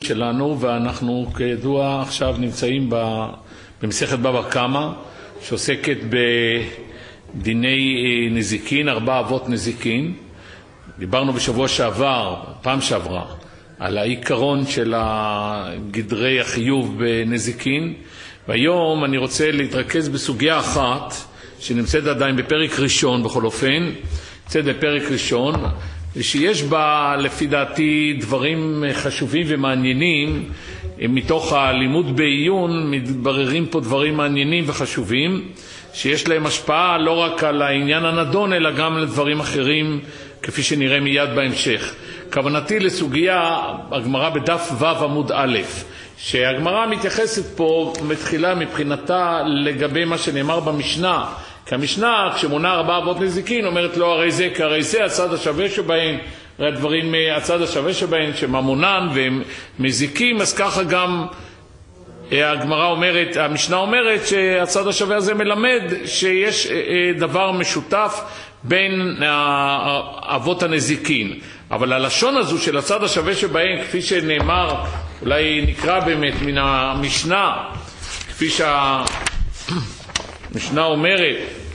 שלנו, ואנחנו כידוע עכשיו נמצאים במסכת בבא קמא, שעוסקת בדיני נזיקין, 4 אבות נזיקין. דיברנו בשבוע שעבר, פעם שעברה, על העיקרון של גדרי החיוב בנזיקין, והיום אני רוצה להתרכז בסוגיה אחת שנמצאת עדיין בפרק ראשון, בכל אופן נמצאת בפרק ראשון, שיש בה לפי דעתי דברים חשובים ומעניינים. מתוך הלימוד בעיון מתבררים פה דברים מעניינים וחשובים שיש להם השפעה לא רק על העניין הנדון אלא גם על דברים אחרים, כפי שנראה מיד בהמשך. כוונתי לסוגיה הגמרא בדף ו' עמוד א', שהגמרא מתייחסת פה מתחילה מבחינתה לגבי מה שנאמר במשנה, כי המשנה כשמונה 4 אבות נזיקין אומרת לו הרי זה כהרי זה הצד השווה שבהן, הדברים הצד השווה שבהן שממונן והם מזיקים, אז ככה גם הגמרא אומרת, המשנה אומרת שהצד השווה הזה מלמד שיש דבר משותף בין אבות הנזיקין. אבל הלשון הזו של הצד השווה שבהן, כפי שנאמר, אולי נקרא באמת מן המשנה, כפי שהמשנה אומרת,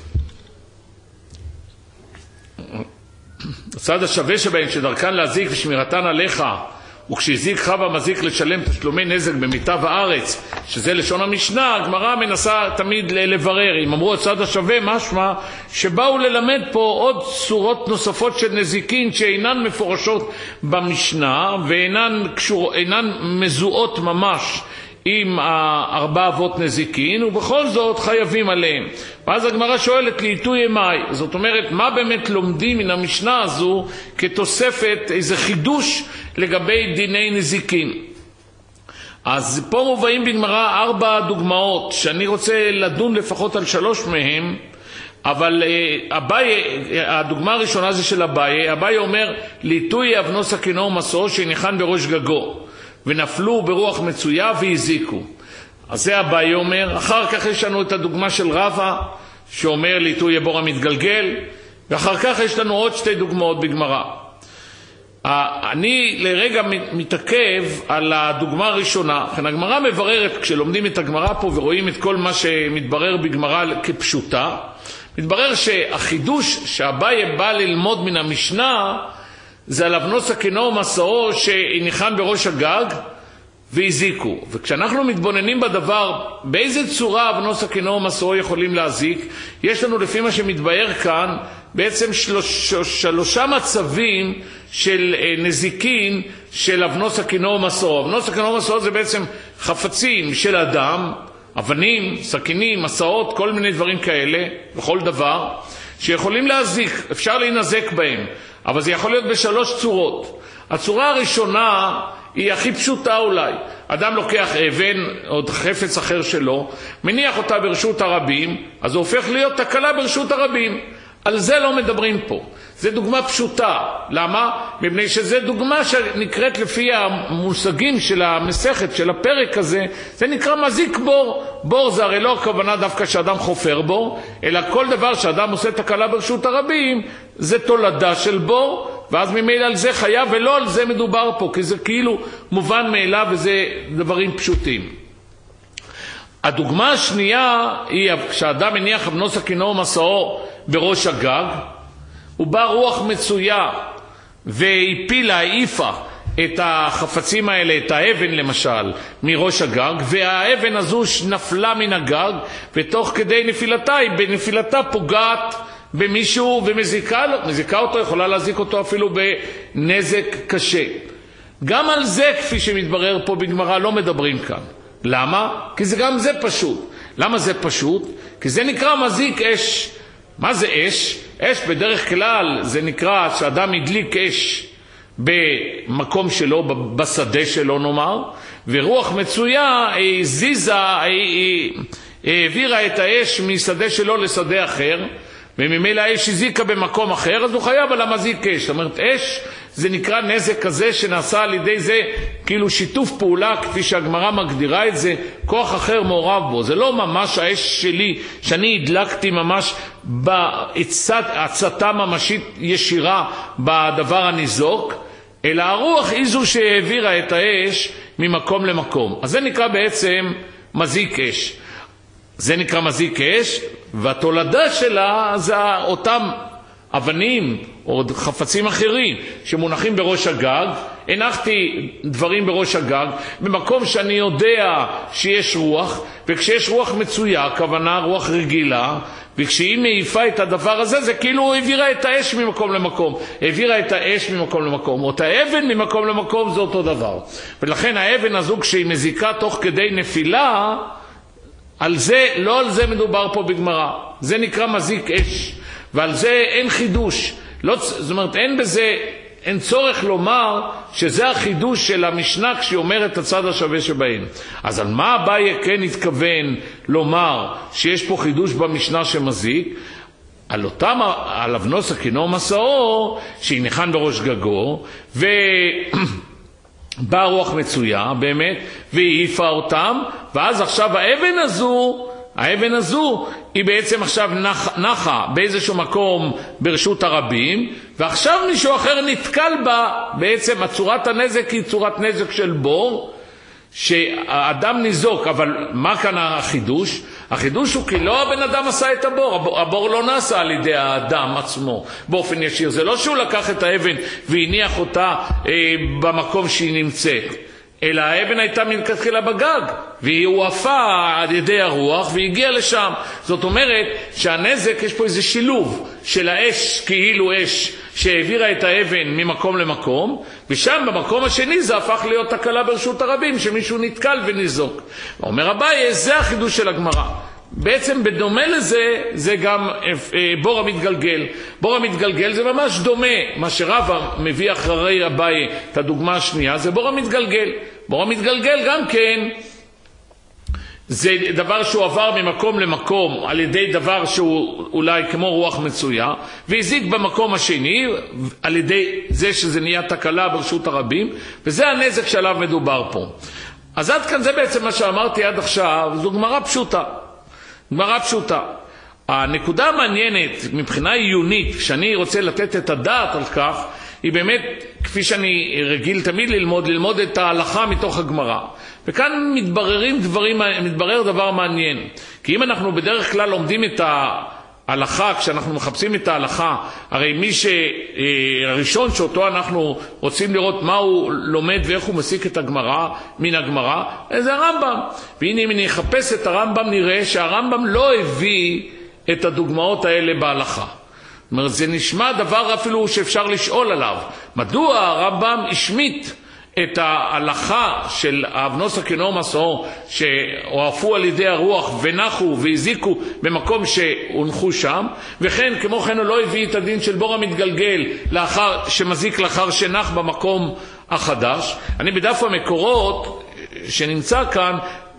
הצד השווה שבהן שדרכן להזיק ושמירתן עליך, וכשהזיק חווה מזיק לשלם תשלומי נזק במיטב הארץ, שזה לשון המשנה. הגמרא מנסה תמיד לברר, אם אמרו הצד השווה משמע שבאו ללמד פה עוד צורות נוספות של נזיקין שאינן מפורשות במשנה ואינן מזוהות ממש עם 4 אבות נזיקין, ובכל זאת חייבים עליהם. ואז הגמרא שואלת לעיתוי מאי, זאת אומרת מה באמת לומדים מן המשנה הזו כתוספת איזה חידוש לגבי דיני נזיקין. אז פה מובאים בגמרא 4 דוגמאות שאני רוצה לדון לפחות על 3 מהם, אבל הדוגמה הראשונה זה של אביי אומר לעיתוי אבנו סכינו ומסעו שהניחן בראש גגו ונפלו ברוח מצויה והזיקו. אז זה אביי אומר. אחר כך יש לנו את הדוגמה של רבא שאומר לעיתוי הבור המתגלגל, ואחר כך יש לנו עוד 2 דוגמאות בגמרא. אני לרגע מתעכב על הדוגמה הראשונה. לכן הגמרא מבררת, כשלומדים את הגמרא פה ורואים את כל מה שמתברר בגמרא כפשוטה, מתברר שהחידוש שאביי בא ללמוד מן המשנה זה על אבנו סכינו ומסעו שהניחן בראש הגג והזיקו. וכשאנחנו מתבוננים בדבר באיזה צורה אבנו סכינו ומסעו יכולים להזיק, יש לנו לפי מה שמתבהר כאן בעצם 3 מצבים של נזיקין של אבנו סכינו ומסעו. אבנו סכינו ומסעו זה בעצם חפצים של אדם, אבנים, סכינים, מסעות, כל מיני דברים כאלה, בכל דבר שיכולים להזיק, אפשר להינזק בהם, אבל זה יכול להיות ב3 צורות. הצורה הראשונה היא הכי פשוטה אולי. אדם לוקח אבן או חפץ אחר שלו, מניח אותה ברשות הרבים, אז זה הופך להיות תקלה ברשות הרבים. על זה לא מדברים פה. זה דוגמה פשוטה. למה? מפני שזה דוגמה שנקראת לפי המושגים של המסכת, של הפרק הזה, זה נקרא מזיק בור. בור זה הרי לא הכוונה דווקא שאדם חופר בו, אלא כל דבר שאדם עושה תקלה ברשות הרבים, זה תולדה של בור, ואז ממילא על זה חייב, ולא על זה מדובר פה, כי זה כאילו מובן מאליו וזה דברים פשוטים. הדוגמה השנייה היא כשאדם מניח אבנו סכינו ומסעו בראש הגג, ובא רוח מצויה והפילה, העיפה את החפצים האלה, את האבן למשל, מראש הגג, והאבן הזו נפלה מן הגג, ותוך כדי נפילתה, היא בנפילתה פוגעת במישהו ומזיקה לו, מזיקה אותו, יכולה להזיק אותו אפילו בנזק קשה. גם על זה, כפי שמתברר פה בגמרא, לא מדברים כאן. למה? כי גם זה פשוט. למה זה פשוט? כי זה נקרא מזיק אש. מה זה אש? אש בדרך כלל זה נקרא שאדם הדליק אש במקום שלו, בשדה שלו נאמר, ורוח מצויה היא העבירה את האש משדה שלו לשדה אחר, וממילא האש הזיקה במקום אחר, אז הוא חייב על המזיק אש. זאת אומרת, אש זה נקרא נזק כזה שנעשה על ידי זה כאילו שיתוף פעולה, כפי שהגמרא מגדירה את זה, כוח אחר מעורב בו. זה לא ממש האש שלי שאני הדלקתי ממש בהצתה ממשית ישירה בדבר הניזוק, אלא הרוח היא זו שהעבירה את האש ממקום למקום. אז זה נקרא בעצם מזיק אש. זה נקרא מזיק אש, והתולדה שלה זה אותם אבנים או חפצים אחרים שמונחים בראש הגג. הנחתי דברים בראש הגג במקום שאני יודע שיש רוח, וכשיש רוח מצויה, כוונה רוח רגילה, וכשהיא מעיפה את הדבר הזה, זה כאילו העבירה את האש ממקום למקום. העבירה את האש ממקום למקום, או את האבן ממקום למקום, זה אותו דבר. ולכן האבן הזו כשהיא מזיקה תוך כדי נפילה, על זה, לא על זה מדובר פה בגמרא. זה נקרא מזיק אש, ועל זה אין חידוש. לא, זאת אומרת, אין צורך לומר שזה החידוש של המשנה כשהיא אומרת את הצד השווה שבהן. אז על מה אביי כן התכוון לומר שיש פה חידוש במשנה שמזיק? על אבנוס הכינור מסעו שהניחן בראש גגו, באה רוח מצויה באמת והיא העיפה אותם, ואז עכשיו האבן הזו היא בעצם עכשיו נחה באיזשהו מקום ברשות הרבים, ועכשיו מישהו אחר נתקל בה. בעצם צורת הנזק היא צורת נזק של בור, שהאדם ניזוק. אבל מה כאן החידוש? החידוש הוא כי לא הבן אדם עשה את הבור. הבור לא נעשה על ידי האדם עצמו באופן ישיר. זה לא שהוא לקח את האבן והניח אותה במקום שהיא נמצאת, אלא האבן הייתה מלכתחילה בגג, והיא הועפה על ידי הרוח והגיעה לשם. זאת אומרת שהנזק, יש פה איזה שילוב של האש, כאילו אש שהעבירה את האבן ממקום למקום, ושם במקום השני זה הפך להיות תקלה ברשות הרבים, שמישהו נתקל וניזוק. אומר אביי, זה החידוש של הגמרא. בעצם בדומה לזה, זה גם בור המתגלגל. בור המתגלגל זה ממש דומה. מה שרבא מביא אחרי אביי, את הדוגמה השנייה, זה בור המתגלגל. בור המתגלגל גם כן, זה דבר שהוא עבר ממקום למקום על ידי דבר שהוא אולי כמו רוח מצויה, והזיק במקום השני על ידי זה שזה נהיה תקלה ברשות הרבים, וזה הנזק שעליו מדובר פה. אז עד כאן זה בעצם מה שאמרתי עד עכשיו, זו גמרא פשוטה. גמרא פשוטה. הנקודה המעניינת מבחינה עיונית, כשאני רוצה לתת את הדעת על כך, היא באמת, כפי שאני רגיל תמיד ללמוד את ההלכה מתוך הגמרא. וכאן מתברר דבר מעניין. כי אם אנחנו בדרך כלל לומדים את ההלכה, כשאנחנו מחפשים את ההלכה, הרי מי הראשון שאותו אנחנו רוצים לראות מה הוא לומד ואיך הוא מסיק את הגמרא, מן הגמרא, זה הרמב"ם. והנה אם נחפש את הרמב"ם נראה שהרמב"ם לא הביא את הדוגמאות האלה בהלכה. זאת אומרת, זה נשמע דבר אפילו שאפשר לשאול עליו. מדוע הרמב"ם השמיט את ההלכה של אבנוס הכינור מסעו שהועפו על ידי הרוח ונחו והזיקו במקום שהונחו שם, וכן כמו כן הוא לא הביא את הדין של בור המתגלגל שמזיק לאחר שנח במקום החדש. אני בדף המקורות שנמצא כאן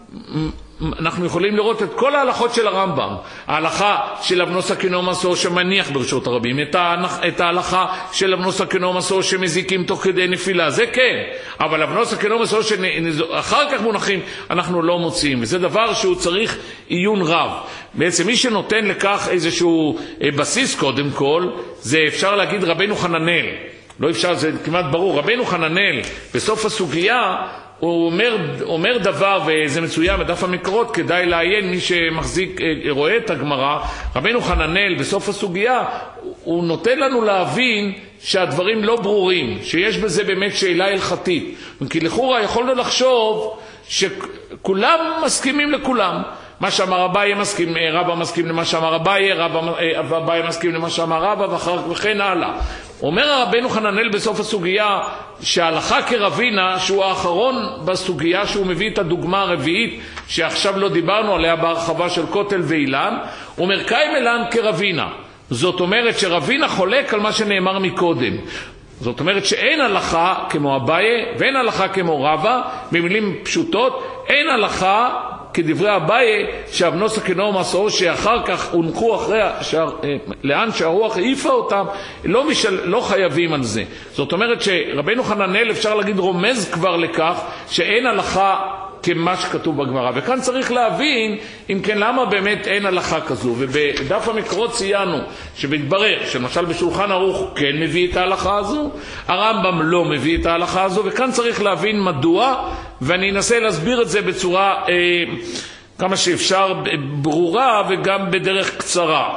אנחנו יכולים לראות את כל ההלכות של הרמב"ם. ההלכה של אבנוס הכינור מסעו שמניח ברשות הרבים, את ההלכה של אבנוס הכינור מסעו שמזיקים תוך כדי נפילה, זה כן. אבל אבנוס הכינור מסעו שאחר כך מונחים אנחנו לא מוצאים, וזה דבר שהוא צריך עיון רב. בעצם מי שנותן לכך איזשהו בסיס קודם כל, זה אפשר להגיד רבנו חננאל. לא אפשר, זה כמעט ברור. רבנו חננאל בסוף הסוגיה הוא אומר דבר, וזה מצוין בדף המקורות, כדאי לעיין מי שמחזיק, רואה את הגמרא. רבנו חננאל בסוף הסוגיה, הוא נותן לנו להבין שהדברים לא ברורים, שיש בזה באמת שאלה הלכתית. כי לכאורה יכולנו לחשוב שכולם מסכימים לכולם. מה שאמר אביי מסכים, רבא מסכים למה שאמר אביי, אביי מסכים למה שאמר רבא, וכן הלאה. אומר הרבנו חננאל בסוף הסוגיה שההלכה כרבינה, שהוא האחרון בסוגיה, שהוא מביא את הדוגמה הרביעית שעכשיו לא דיברנו עליה בהרחבה של כותל ואילן, הוא אומר קיים אלן כרבינה. זאת אומרת שרבינה חולק על מה שנאמר מקודם. זאת אומרת שאין הלכה כמו אביי ואין הלכה כמו רבא. במילים פשוטות, אין הלכה כדברי אביי שאבנוס הכינור מסעו שאחר כך הונחו לאן שהרוח העיפה אותם, לא חייבים על זה. זאת אומרת שרבנו חננאל אפשר להגיד רומז כבר לכך שאין הלכה כמה שכתוב בגמרא. וכאן צריך להבין, אם כן, למה באמת אין הלכה כזו. ובדף המקורות ציינו שמתברר שלמשל בשולחן ערוך הוא כן מביא את ההלכה הזו, הרמב"ם לא מביא את ההלכה הזו, וכאן צריך להבין מדוע, ואני אנסה להסביר את זה בצורה כמה שאפשר ברורה וגם בדרך קצרה.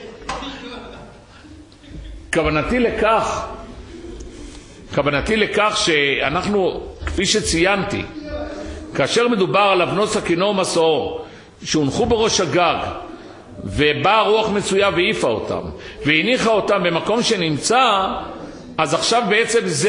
כוונתי לכך שאנחנו, כפי שציינתי, כאשר מדובר על אבנות סכינו ומסעו שהונחו בראש הגג, ובאה רוח מצויה והעיפה אותם והניחה אותם במקום שנמצא, אז עכשיו בעצם זה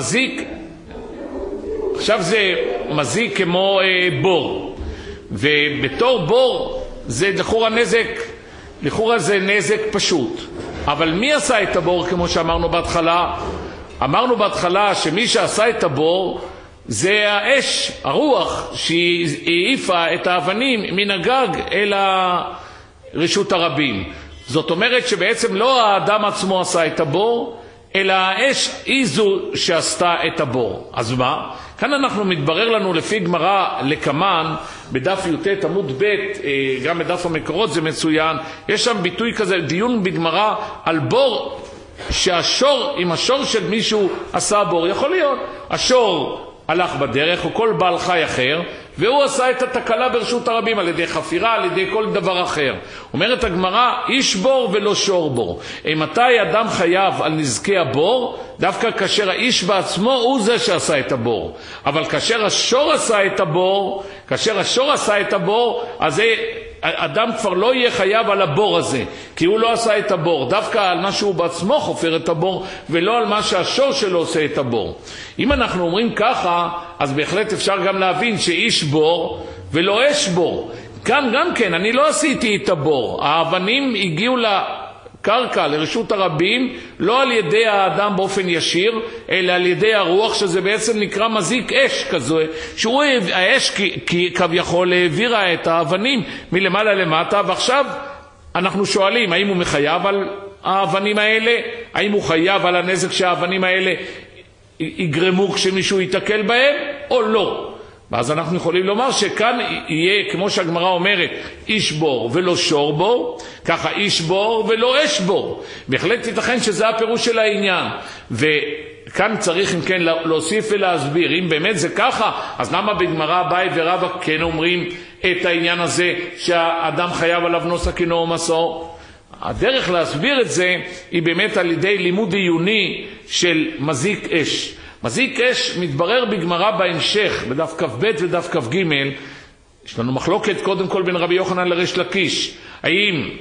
מזיק כמו בור, ובתור בור זה לכאורה זה נזק פשוט. אבל מי עשה את הבור? כמו שאמרנו בהתחלה, שמי שעשה את הבור זה האש, הרוח שהעיפה את האבנים מן הגג אל רשות הרבים. זאת אומרת שבעצם לא האדם עצמו עשה את הבור, אלא האש היא זו שעשתה את הבור. אז מה? כאן אנחנו מתברר לנו לפי גמרא לקמן, בדף י"ט עמוד ב', גם בדף המקורות זה מצוין, יש שם ביטוי כזה, דיון בגמרא על בור, אם השור של מישהו עשה בור, יכול להיות השור הלך בדרך או כל בעל חי אחר, והוא עשה את התקלה ברשות הרבים על ידי חפירה, על ידי כל דבר אחר. אומרת הגמרא, איש בור ולא שור בור. מתי אדם חייב על נזקי הבור? דווקא כאשר האיש בעצמו הוא זה שעשה את הבור. אבל כאשר השור עשה את הבור, אז אדם כבר לא יהיה חייב על הבור הזה, כי הוא לא עשה את הבור, דווקא על מה שהוא בעצמו חופר את הבור, ולא על מה שהשור שלו עושה את הבור. אם אנחנו אומרים ככה, אז בהחלט אפשר גם להבין שאיש בור ולא אש בור. כאן גם כן, אני לא עשיתי את הבור, האבנים הגיעו לקרקע, לרשות הרבים, לא על ידי האדם באופן ישיר, אלא על ידי הרוח, שזה בעצם נקרא מזיק אש כזו, האש כביכול העבירה את האבנים מלמעלה למטה, ועכשיו אנחנו שואלים, האם הוא מחייב על האבנים האלה? האם הוא חייב על הנזק שהאבנים האלה יגרמו כשמישהו יתקל בהם, או לא? ואז אנחנו יכולים לומר שכאן יהיה, כמו שהגמרא אומרת, איש בור ולא שור בור, ככה איש בור ולא אש בור. בהחלט ייתכן שזה הפירוש של העניין. וכאן צריך אם כן להוסיף ולהסביר, אם באמת זה ככה, אז למה בגמרא אביי ורבא כן אומרים את העניין הזה שהאדם חייב עליו נושא סכינו ומסעו? הדרך להסביר את זה היא באמת על ידי לימוד עיוני של מזיק אש. מזיק אש מתברר בגמרא בהמשך, בדף כ"ב ודף כ"ג. יש לנו מחלוקת קודם כל בין רבי יוחנן לריש לקיש. האם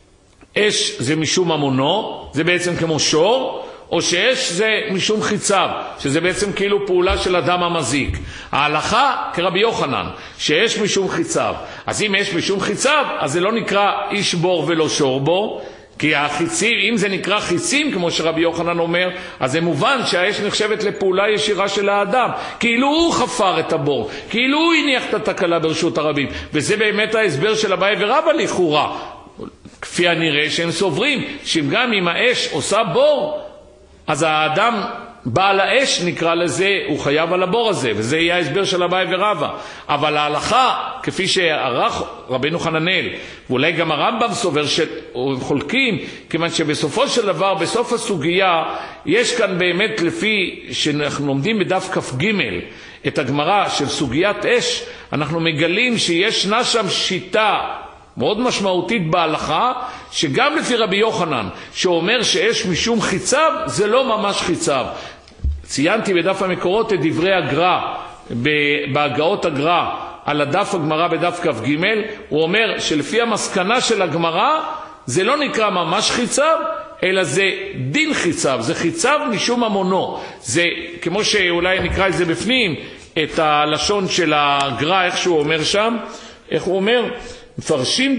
אש זה משום ממונו, זה בעצם כמו שור, או שאש זה משום חיציו, שזה בעצם כאילו פעולה של אדם המזיק. ההלכה כרבי יוחנן, שאש משום חיציו. אז אם אש משום חיציו, אז זה לא נקרא איש בור ולא שור בור, כי החיצים, אם זה נקרא חיצים, כמו שרבי יוחנן אומר, אז זה מובן שהאש נחשבת לפעולה ישירה של האדם, כאילו הוא חפר את הבור, כאילו הוא הניח את התקלה ברשות הרבים, וזה באמת ההסבר של אביי ורבא לכאורה. כפי הנראה שהם סוברים, שגם אם האש עושה בור, אז האדם בעל האש נקרא לזה, הוא חייב על הבור הזה, וזה יהיה ההסבר של אביי ורבא. אבל ההלכה, כפי שערך רבנו חננאל, ואולי גם הרמב"ם סובר שחולקים, כיוון שבסופו של דבר, בסוף הסוגיה, יש כאן באמת לפי שאנחנו לומדים בדף כ"ג את הגמרא של סוגיית אש, אנחנו מגלים שישנה שם שיטה מאוד משמעותית בהלכה, שגם לפי רבי יוחנן, שאומר שאש משום חיציו, זה לא ממש חיציו. ציינתי בדף המקורות את דברי הגר"א, בהגאות הגר"א, על הדף הגמרא בדף כ"ג, הוא אומר שלפי המסקנה של הגמרא, זה לא נקרא ממש חיציו, אלא זה דין חיציו, זה חיציו משום ממונו. זה כמו שאולי נקרא את זה בפנים, את הלשון של הגר"א, איך שהוא אומר שם, איך הוא אומר? מפרשים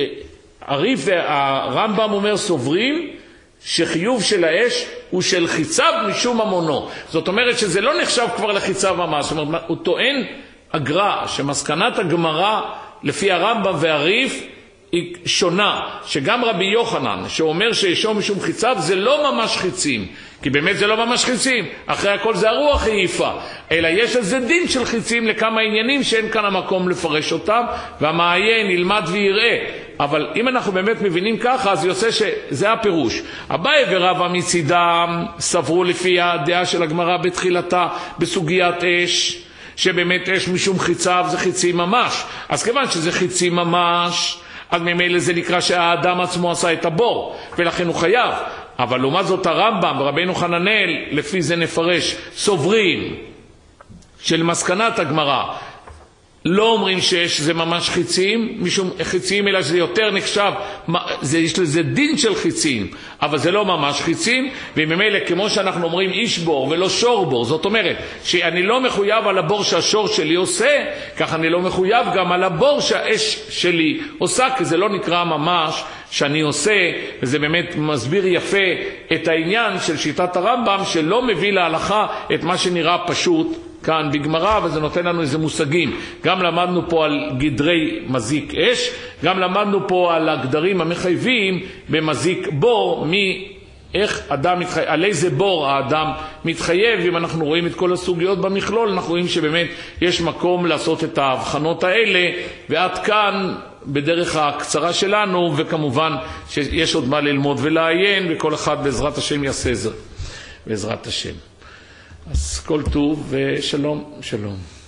הריף והרמב"ם אומר סוברים שחיוב של האש הוא של חיציו משום ממונו. זאת אומרת שזה לא נחשב כבר לחיציו ממש. זאת אומרת, הוא טוען הגר"א שמסקנת הגמרא לפי הרמב"ם והריף היא שונה, שגם רבי יוחנן שאומר שישו משום חיציו זה לא ממש חיצים, כי באמת זה לא ממש חיצים, אחרי הכל זה הרוח העיפה, אלא יש איזה דין של חיצים לכמה עניינים שאין כאן המקום לפרש אותם, והמעיין ילמד ויראה. אבל אם אנחנו באמת מבינים ככה, אז יוצא שזה הפירוש. אביי ורבא מצידם סברו לפי הדעה של הגמרא בתחילתה בסוגיית אש, שבאמת אש משום חיציו זה חיצים ממש. אז כיוון שזה חיצים ממש, אז ממילא זה נקרא שהאדם עצמו עשה את הבור, ולכן הוא חייב. אבל לעומת זאת הרמב"ם ורבינו חננאל, לפי זה נפרש, סוברים של מסקנת הגמרא, לא אומרים שזה ממש חיצים, משום חיצים, אלא שזה יותר נחשב, יש לזה דין של חיצים, אבל זה לא ממש חיצים, וממילא כמו שאנחנו אומרים איש בור ולא שור בור, זאת אומרת שאני לא מחויב על הבור שהשור שלי עושה, כך אני לא מחויב גם על הבור שהאש שלי עושה, כי זה לא נקרא ממש שאני עושה, וזה באמת מסביר יפה את העניין של שיטת הרמב"ם, שלא מביא להלכה את מה שנראה פשוט כאן בגמרא, וזה נותן לנו איזה מושגים. גם למדנו פה על גדרי מזיק אש, גם למדנו פה על הגדרים המחייבים במזיק בור, איך אדם מתחייב, על איזה בור האדם מתחייב. אם אנחנו רואים את כל הסוגיות במכלול, אנחנו רואים שבאמת יש מקום לעשות את ההבחנות האלה, ועד כאן בדרך הקצרה שלנו, וכמובן שיש עוד מה ללמוד ולעיין, וכל אחד בעזרת השם יעשה זה, בעזרת השם. אז כל טוב ושלום, שלום.